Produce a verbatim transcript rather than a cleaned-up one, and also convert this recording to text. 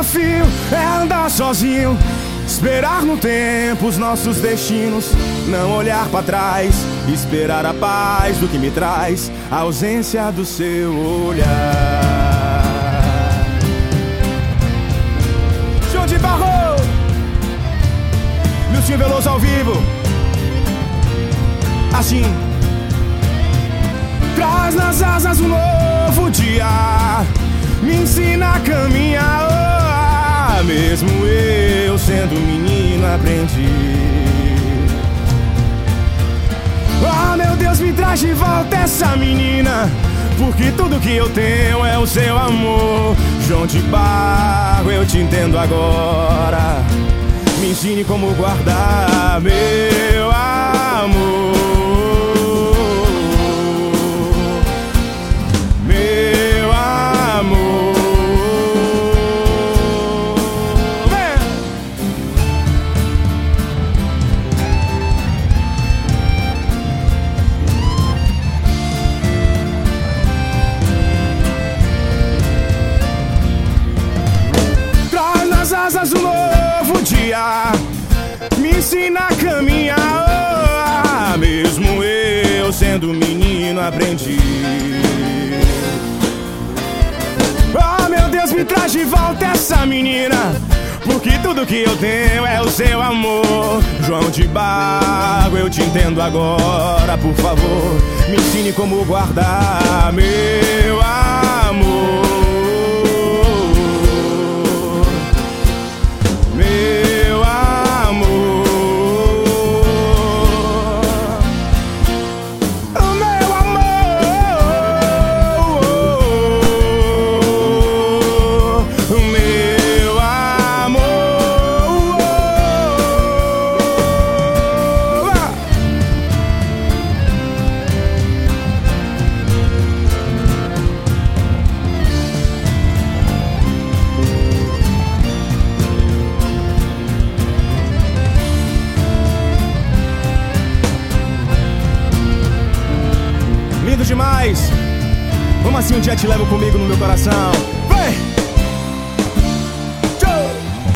desafio é andar sozinho, esperar no tempo os nossos destinos, não olhar pra trás, esperar a paz do que me traz a ausência do seu olhar. João de Barro, Miltinho Veloso ao vivo. Assim: traz nas asas um novo dia, me ensina a caminhar. Oh, mesmo eu sendo menino aprendi. Oh meu Deus, me traz de volta essa menina, porque tudo que eu tenho é o seu amor. João de Barro, eu te entendo agora, me ensine como guardar meu amor. Asas um novo dia, me ensina a caminhar. Oh, mesmo eu sendo menino aprendi. Oh meu Deus, me traz de volta essa menina, porque tudo que eu tenho é o seu amor. João de Barro, eu te entendo agora, por favor, me ensine como guardar meu amor. Lindo demais. Como assim um dia te levo comigo no meu coração?